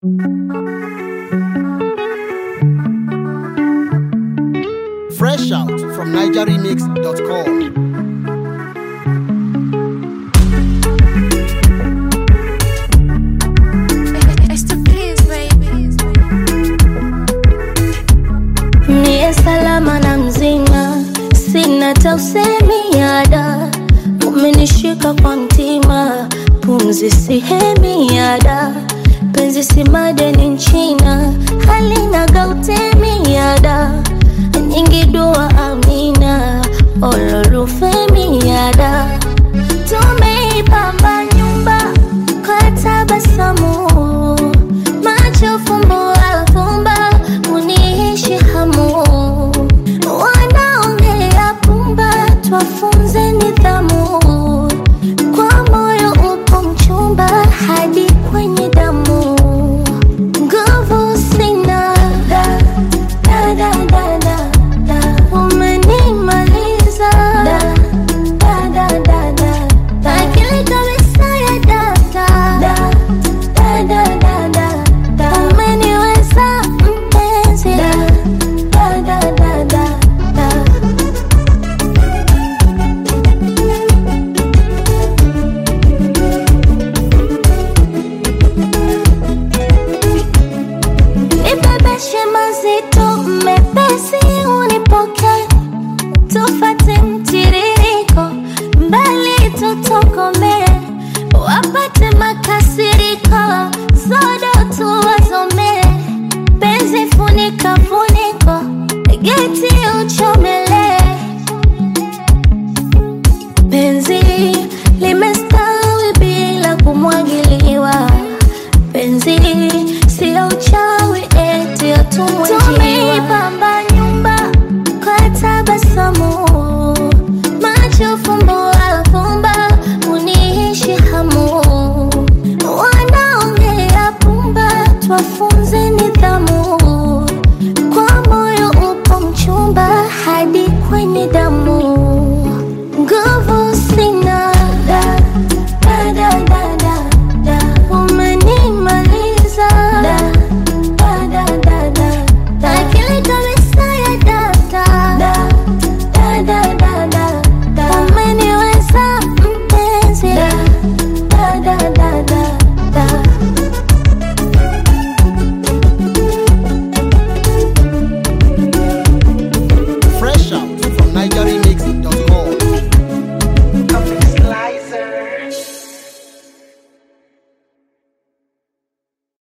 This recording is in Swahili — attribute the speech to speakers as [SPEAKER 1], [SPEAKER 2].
[SPEAKER 1] Fresh out from NigerRemix.com.
[SPEAKER 2] Salama na mzima, sina tausemi yada. Umenishika kwa mtima, pumzi sihemi yada. Penzi si madeni nchina, halina gautemi yada. Nyingi dua amina, olorufemi yada. Tumeipamba nyumba kwa tabasamu, macho fumbo afumba, uniishi hamu. Wanaongea pumba, twafunze nidhamu. Kwa moyo upo mchumba, hadi kwenye damu. Nguvu sina, da, da, da, da, da, da. Umenimaliza, da, da, da, da, da, da. Akili kabisa ya data, da, da, da, da, da, da. Umeniweza mpenzi, da, da, da, da, da, da. Nibebeshe mazito mepesi unipoke, tufate mtiririko mbali tutokome, wapate makasiriko zodo tuwazome. Penzi funika funiko, geti